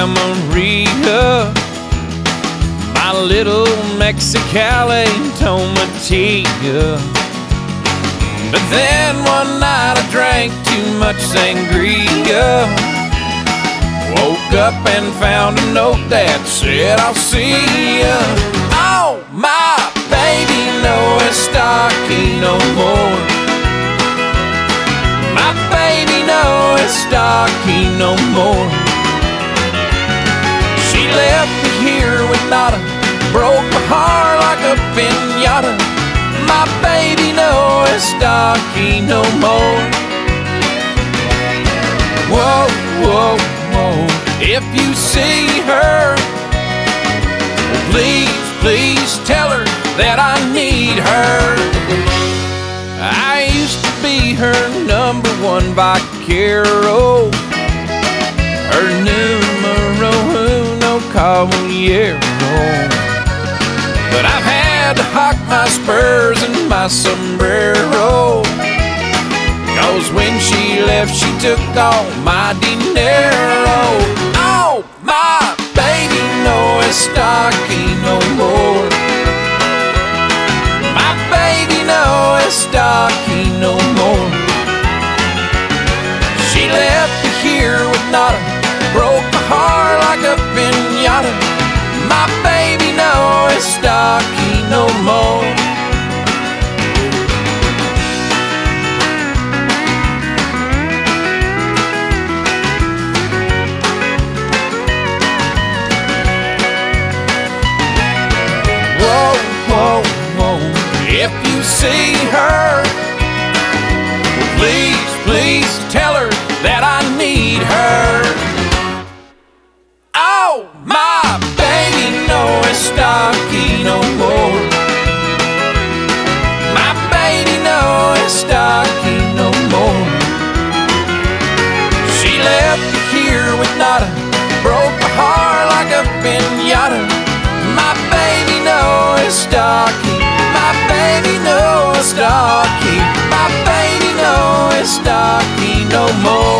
Maria, my little Mexicali tomatia. But then one night I drank too much sangria. Woke up and found a note that said, I'll see ya. Oh, my baby, no está aquí no more. My baby, no está aquí no more. She left me here with nada, broke my heart like a piñata. My baby, no está aquí no more. Whoa, whoa, whoa. If you see her, please, please tell her that I need her. I used to be her number one vaquero, her numero uno caballero. But I've had to hock my spurs and my sombrero, 'cause when she left, she took all my dinero. Oh, my baby, no está aquí no more. My baby, no está aquí no more. She left me here with nada, broke my heart like a piñata. My baby, no está aquí no more. Whoa, whoa, whoa. If you see her, please, please tell her that I need her. Oh, my baby, no está aquí no more. My baby, no está aquí no more. She left me here with nada, broke my heart like a piñata. My baby, no está aquí. My baby, no está aquí. My baby, no está aquí no more.